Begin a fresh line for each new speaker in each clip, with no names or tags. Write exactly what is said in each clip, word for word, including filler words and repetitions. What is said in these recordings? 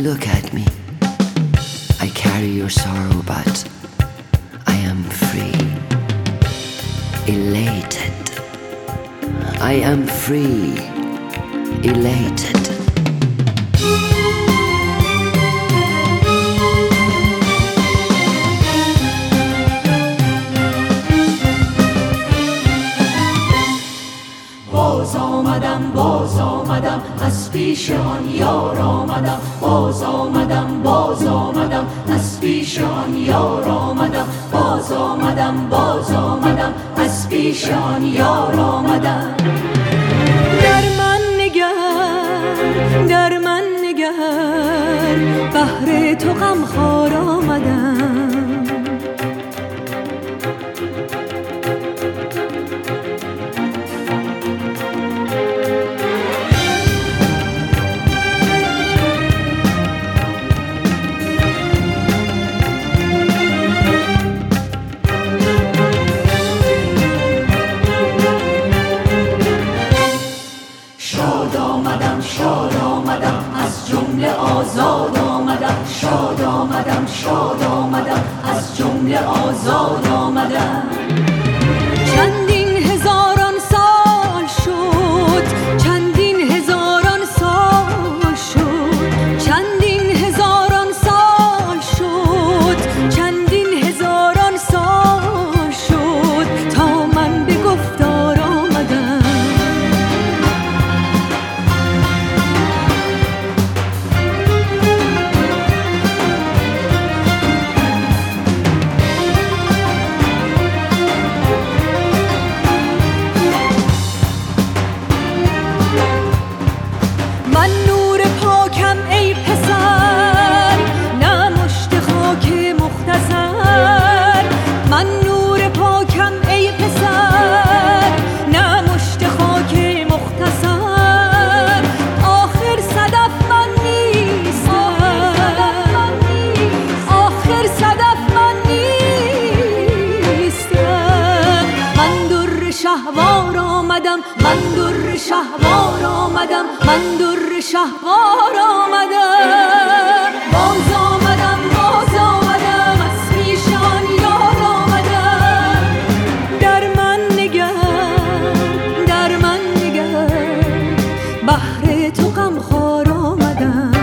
look at me, I carry your sorrow, but I am free, elated. I am free, elated.
باز آمدم باز آمدم از پیش آن یار آمدم، باز آمدم باز آمدم از پیش آن یار آمدم، باز آمدم باز آمدم از پیش آن یار آمدم.
در من نگر در من نگر بهر تو غمخوار آمدم.
شاد آمدم شاد آمدم از جمله آزاد آمدم، شاد آمدم شاد آمدم از جمله آزاد آمدم.
چندین هزاران سال شد چندین هزاران سال شد چندین هزاران سال شد چندین هزاران سال شد تا من به گفتار آمدم. من نور پاکم ای پسر، نه مشت خاک مختصر. من نور پاکم ای پسر، نه مشت خاک مختصر. آخر صدف من نیستم، آخر صدف من نیستم. من در شهوار آمدم، من در شهوار آمدم، من در شهوار آمدم. باز آمدم باز آمدم از پیش آن یار آمدم. در من نگر در من نگر بهر تو غمخوار آمدم.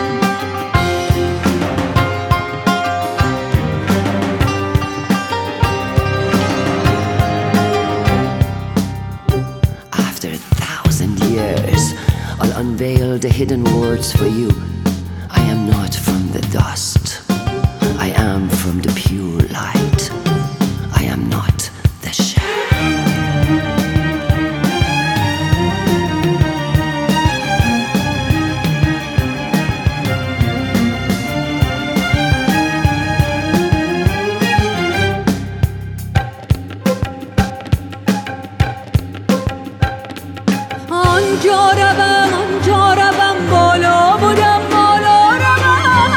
After a thousand years, I'll unveil the hidden words for you. I am not from the dust. I am from the pure light. I am not the shell.
آنجا روم آنجا روم بالا بودم بالا روم.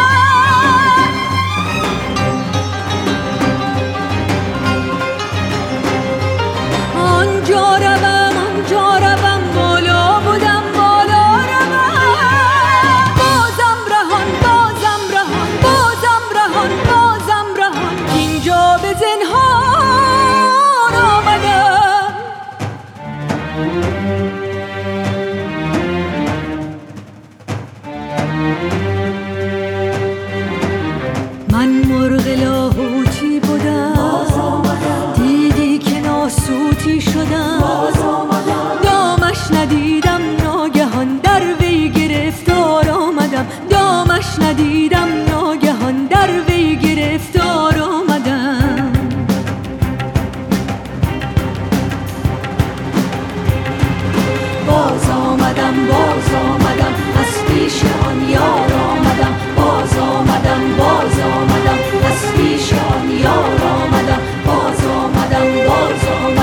آنجا روم آنجا روم بالا بودم بالا روم. بازم رهان بازم رهان بازم رهان بازم رهان اینجا به زنهار آمدم. من مرغ لاهوتی بودم، دیدی که ناسوتی شدم. دامش ندیدم ناگهان در وی گرفتار آمدم، دامش ندیدم ناگهان در وی گرفتار آمدم.
باز آمدم باز آمدم از پیش آن یار آمدم، باز آمدم باز آمدم از پیش آن یار آمدم، باز آمدم باز آمدم